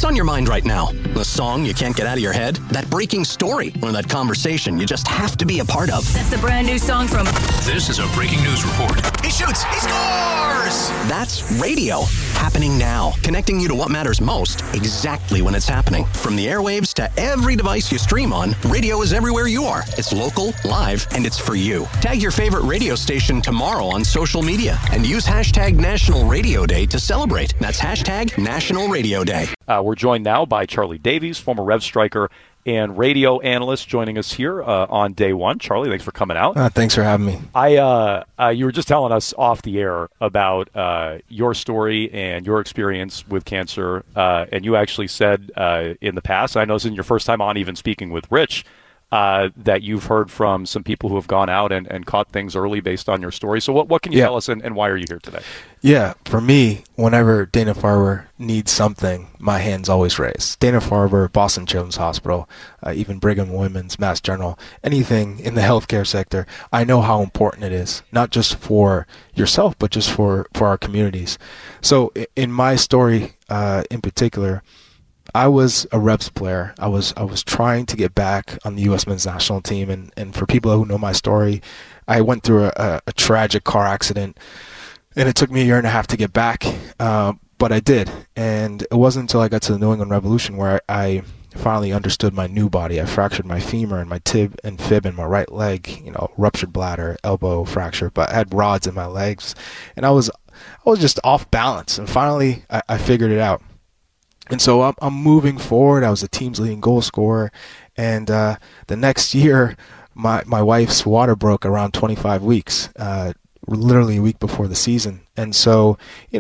What's on your mind right now? The song you can't get out of your head? That breaking story? Or that conversation you just have to be a part of? That's the brand new song from... This is a breaking news report. He shoots! He scores! That's radio. Happening now. Connecting you to what matters most, exactly when it's happening. From the airwaves to every device you stream on, radio is everywhere you are. It's local, live, and it's for you. Tag your favorite radio station tomorrow on social media and use hashtag National Radio Day to celebrate. That's hashtag National Radio Day. We're joined now by Charlie Davies, former Rev striker and radio analyst, joining us here on day one. Charlie, thanks for coming out. Thanks for having me. You were just telling us off the air about your story and your experience with cancer, and you actually said in the past, I know this isn't your first time on even speaking with Rich, that you've heard from some people who have gone out and caught things early based on your story. So what can you tell us, and why are you here today? Yeah, for me, whenever Dana-Farber needs something, my hand's always raised. Dana-Farber, Boston Children's Hospital, even Brigham Women's, Mass General, anything in the healthcare sector, I know how important it is, not just for yourself, but just for our communities. So in my story in particular, I was a Rebs player. I was trying to get back on the U.S. men's national team, and for people who know my story, I went through a tragic car accident, and it took me a year and a half to get back, but I did. And it wasn't until I got to the New England Revolution where I finally understood my new body. I fractured my femur and my tib and fib in my right leg, ruptured bladder, elbow fracture, but I had rods in my legs, and I was just off balance. And finally, I figured it out. And so I'm moving forward. I was the team's leading goal scorer, and the next year, my wife's water broke around 25 weeks, literally a week before the season. And so,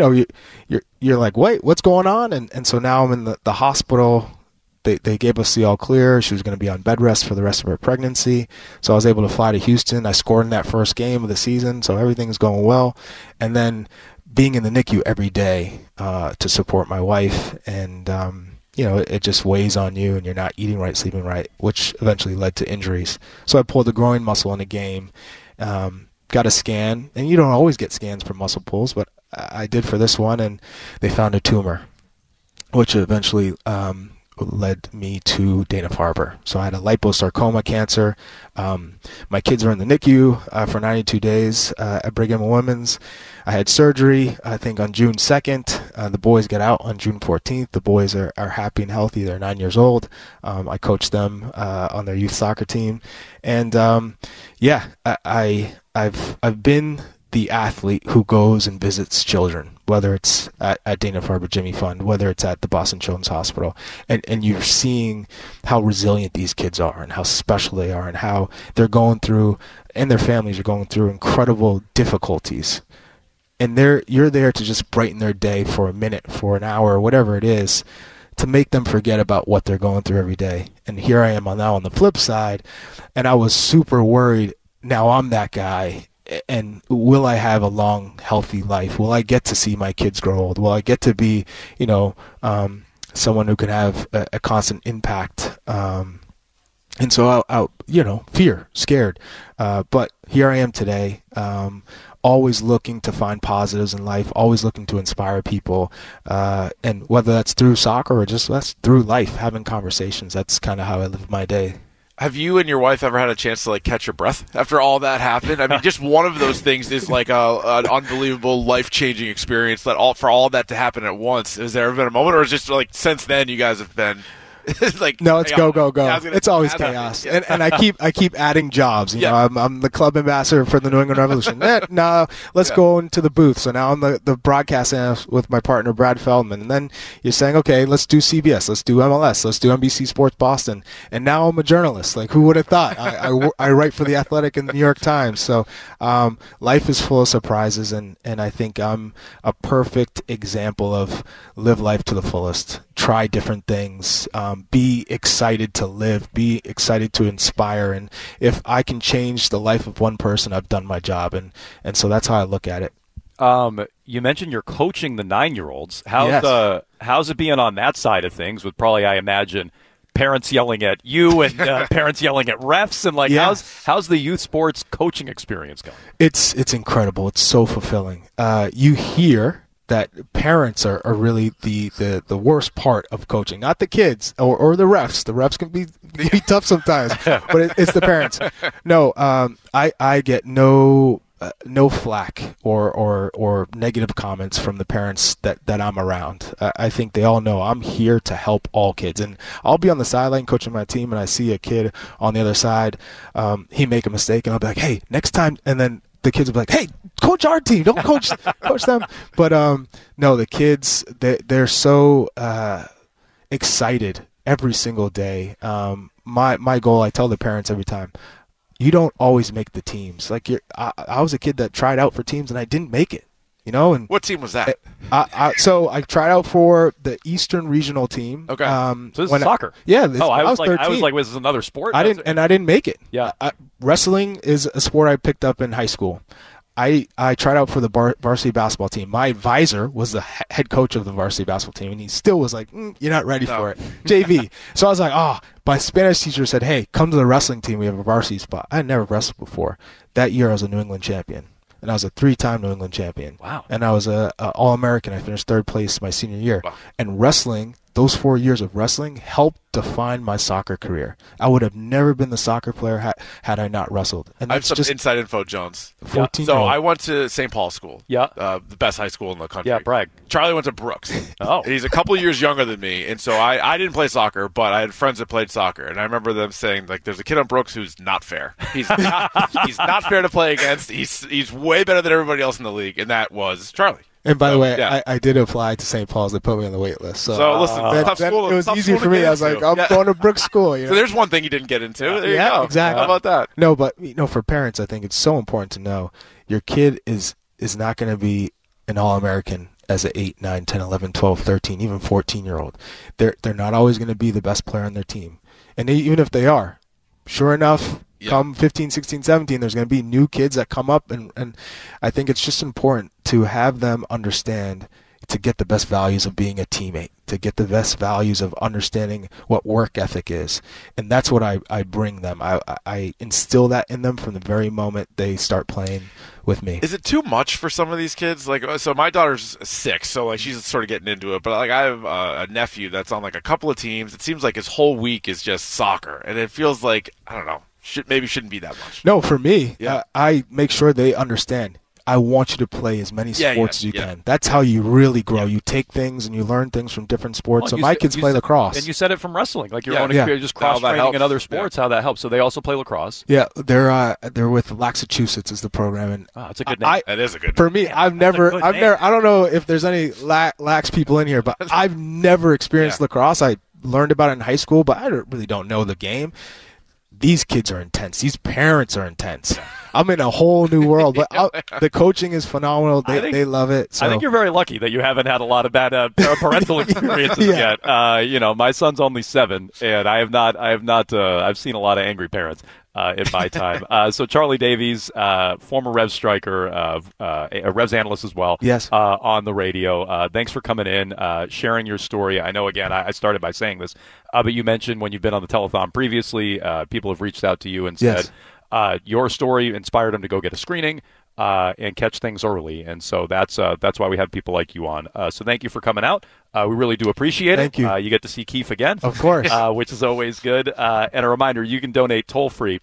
you're like, wait, what's going on? And so now I'm in the hospital. They gave us the all clear. She was going to be on bed rest for the rest of her pregnancy. So I was able to fly to Houston. I scored in that first game of the season, so everything's going well. And then being in the NICU every day to support my wife, and it just weighs on you, and you're not eating right, sleeping right, which eventually led to injuries. So I pulled the groin muscle in a game, got a scan, and you don't always get scans for muscle pulls, but I did for this one, and they found a tumor, which eventually led me to Dana-Farber. So I had a liposarcoma cancer. My kids were in the NICU for 92 days at Brigham and Women's. I had surgery, I think, on June 2nd. The boys get out on June 14th. The boys are happy and healthy. They're 9 years old. I coached them on their youth soccer team. And, I've been the athlete who goes and visits children, whether it's at Dana-Farber Jimmy Fund, whether it's at the Boston Children's Hospital, and you're seeing how resilient these kids are and how special they are and how they're going through, and their families are going through incredible difficulties. And you're there to just brighten their day for a minute, for an hour, whatever it is, to make them forget about what they're going through every day. And here I am now on the flip side, and I was super worried. Now I'm that guy. And will I have a long, healthy life? Will I get to see my kids grow old? Will I get to be, someone who can have a constant impact? And so fear, scared. But here I am today, always looking to find positives in life, always looking to inspire people. And whether that's through soccer or just that's through life, having conversations, that's kind of how I live my day. Have you and your wife ever had a chance to catch your breath after all that happened? I mean, just one of those things is an unbelievable life-changing experience. For all that to happen at once, has there ever been a moment, or is it just since then you guys have been? No, it's go. It's always chaos, and I keep adding jobs. I'm the club ambassador for the New England Revolution. No, let's go into the booth. So now I'm the broadcast analyst with my partner Brad Feldman, and then you're saying, okay, let's do CBS, let's do MLS, let's do NBC Sports Boston, and now I'm a journalist. Who would have thought? I write for the Athletic and the New York Times. So life is full of surprises, and I think I'm a perfect example of live life to the fullest. Try different things. Be excited to live, be excited to inspire, and if I can change the life of one person, I've done my job, and so that's how I look at it. You mentioned you're coaching the 9-year-olds. How's it being on that side of things, with probably, I imagine, parents yelling at you and parents yelling at refs, and how's the youth sports coaching experience going? It's incredible. It's so fulfilling. You hear that parents are really the worst part of coaching, not the kids or the refs. The refs can be tough sometimes, but it's the parents. No, I get no flack or negative comments from the parents that I'm around. I think they all know I'm here to help all kids, and I'll be on the sideline coaching my team, and I see a kid on the other side, he make a mistake, and I'll be like, hey, next time, and then the kids will be like, hey, coach our team, don't coach them. But no, the kids, they're so excited every single day. My goal, I tell the parents every time, you don't always make the teams. Like I was a kid that tried out for teams and I didn't make it. And what team was that? So I tried out for the Eastern Regional team. Okay. So this is soccer. Yeah. I was 13. I was like, this is another sport. I didn't make it. Yeah. Wrestling is a sport I picked up in high school. I tried out for the varsity basketball team. My advisor was the head coach of the varsity basketball team, and he still was like, you're not ready for it. JV. So I was like, my Spanish teacher said, hey, come to the wrestling team. We have a varsity spot. I had never wrestled before. That year I was a New England champion, and I was a 3-time New England champion. Wow. And I was a All-American. I finished 3rd place my senior year. Wow. And wrestling, those 4 years of wrestling helped define my soccer career. I would have never been the soccer player had I not wrestled. And I have that's some inside info, Jones. 14 So I went to St. Paul School. Yeah. The best high school in the country. Yeah, brag. Charlie went to Brooks. Oh. He's a couple years younger than me, and so I didn't play soccer, but I had friends that played soccer, and I remember them saying, like, there's a kid on Brooks who's not fair. He's not fair to play against. He's way better than everybody else in the league, and that was Charlie. And by the way, yeah. I did apply to St. Paul's. They put me on the wait list. So listen, tough school. it was tough easy school for to me. get I was like, into. I'm going to Brooks School. So there's one thing you didn't get into. There you Yeah, go. exactly. How about that? No, but for parents, I think it's so important to know your kid is not going to be an All-American as a 8, 9, 10, 11, 12, 13, even 14-year-old. They're not always going to be the best player on their team. And even if they are, sure enough, come 15, 16, 17, there's going to be new kids that come up, and I think it's just important to have them understand to get the best values of being a teammate, to get the best values of understanding what work ethic is. And that's what I bring them. I instill that in them from the very moment they start playing with me. Is it too much for some of these kids? Like, so my daughter's 6, so like she's sort of getting into it. But like, I have a nephew that's on like a couple of teams. It seems like his whole week is just soccer, and it feels like, I don't know, shouldn't be that much. No, for me, Yeah. I make sure they understand. I want you to play as many sports as you can. That's how you really grow. You take things and you learn things from different sports. So my kids play lacrosse. And you said it from wrestling, like your own Yeah. experience, just cross-training in other helps. sports, how that helps. So they also play lacrosse. Yeah, they're with Laxachusetts is the program, and It's a good name. That is a good. for me, I've never, I don't know if there's any lax people in here, but I've never experienced lacrosse. I learned about it in high school, but I really don't know the game. These kids are intense. These parents are intense. I'm in a whole new world, but the coaching is phenomenal. They love it. So. I think you're very lucky that you haven't had a lot of bad parental experiences yet. My son's only 7, and I've seen a lot of angry parents in my time. So Charlie Davies, former Revs striker, a Revs analyst as well. Yes. On the radio. Thanks for coming in, sharing your story. I know, again, I started by saying this, but you mentioned when you've been on the telethon previously, people have reached out to you and said, your story inspired them to go get a screening and catch things early, and so that's why we have people like you on. So thank you for coming out. We really do appreciate it. Thank you. You get to see Keith again, Of course. which is always good. And a reminder, you can donate toll-free,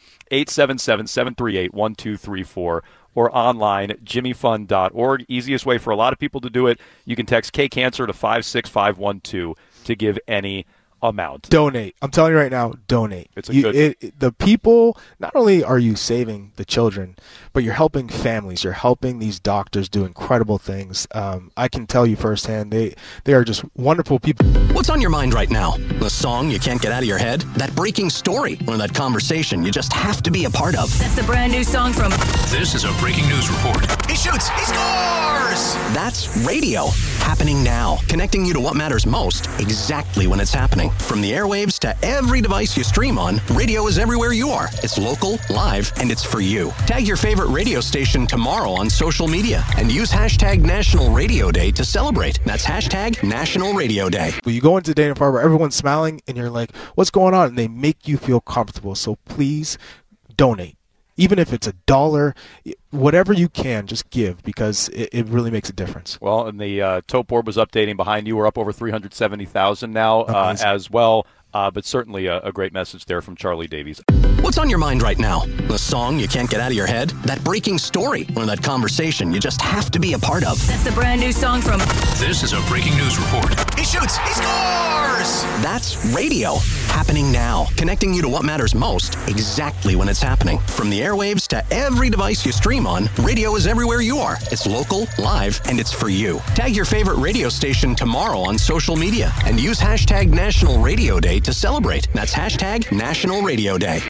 877-738-1234, or online, jimmyfund.org. Easiest way for a lot of people to do it. You can text K-Cancer to 56512 to give any amount. Donate. I'm telling you right now, donate. It's a good. The people, not only are you saving the children, but you're helping families. You're helping these doctors do incredible things. I can tell you firsthand, they are just wonderful people. What's on your mind right now? The song you can't get out of your head? That breaking story? Or that conversation you just have to be a part of? That's the brand new song from... This is a breaking news report. He shoots! He scores! That's radio. Happening now. Connecting you to what matters most exactly when it's happening. From the airwaves to every device you stream on, radio is everywhere you are. It's local, live, and it's for you. Tag your favorite radio station tomorrow on social media and use hashtag National Radio Day to celebrate. That's hashtag National Radio Day. When you go into Dana-Farber, everyone's smiling, and you're like, what's going on? And they make you feel comfortable. So please donate. even if it's $1, whatever you can, just give, because it really makes a difference. Well, and the tote board was updating behind you. We're up over 370,000 now as well. But certainly a great message there from Charlie Davies. What's on your mind right now? The song you can't get out of your head? That breaking story? Or that conversation you just have to be a part of? That's the brand new song from... This is a breaking news report. He shoots! He scores! That's radio. Happening now. Connecting you to what matters most exactly when it's happening. From the airwaves to every device you stream on, radio is everywhere you are. It's local, live, and it's for you. Tag your favorite radio station tomorrow on social media and use hashtag National Radio Day to celebrate. That's hashtag National Radio Day.